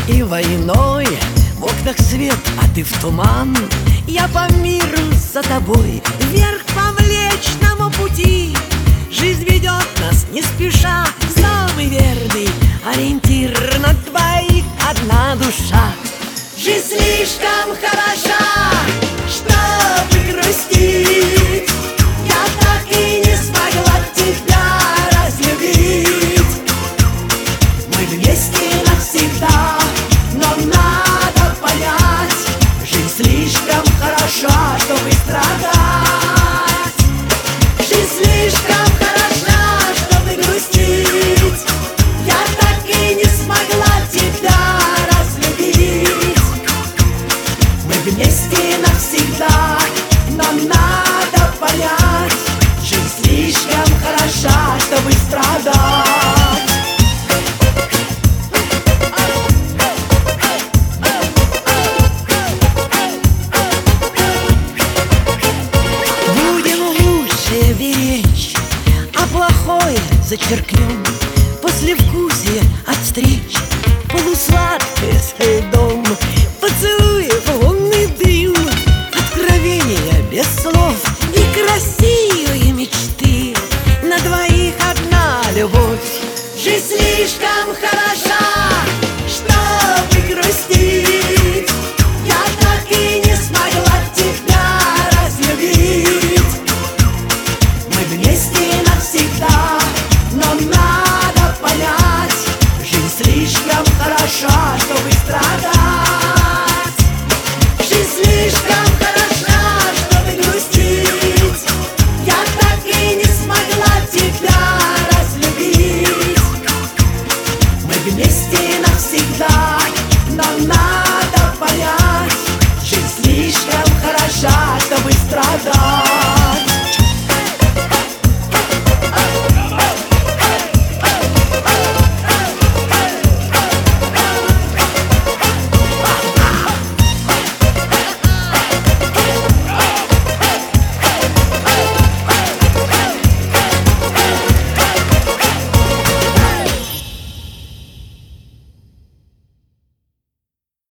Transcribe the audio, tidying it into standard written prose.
и войной. В окнах свет, а ты в туман. Я по миру за тобой, вверх по Млечному пути. Жизнь ведет нас не спеша, самый верный ориентир. На двоих одна душа. Жизнь слишком хороша, чтобы грустить. Я так и не смогла тебя разлюбить. Мы вместе навсегда, но надо понять, жизнь слишком хороша, чтобы страдать. Жизнь слишком хороша, чтобы грустить. Я так и не смогла тебя разлюбить. Мы вместе навсегда, но надо понять, жизнь слишком хороша, чтобы страдать. Беречь, а плохое зачеркнем. Послевкусие от встреч, полусладкое с льдом, поцелуев лунный дым, откровения без слов и красивые мечты. На двоих одна любовь. Жизнь слишком хороша, чтобы грустить. Я так и не смогла тебя разлюбить. Вместе навсегда, но надо понять, жизнь слишком хороша, чтобы страдать.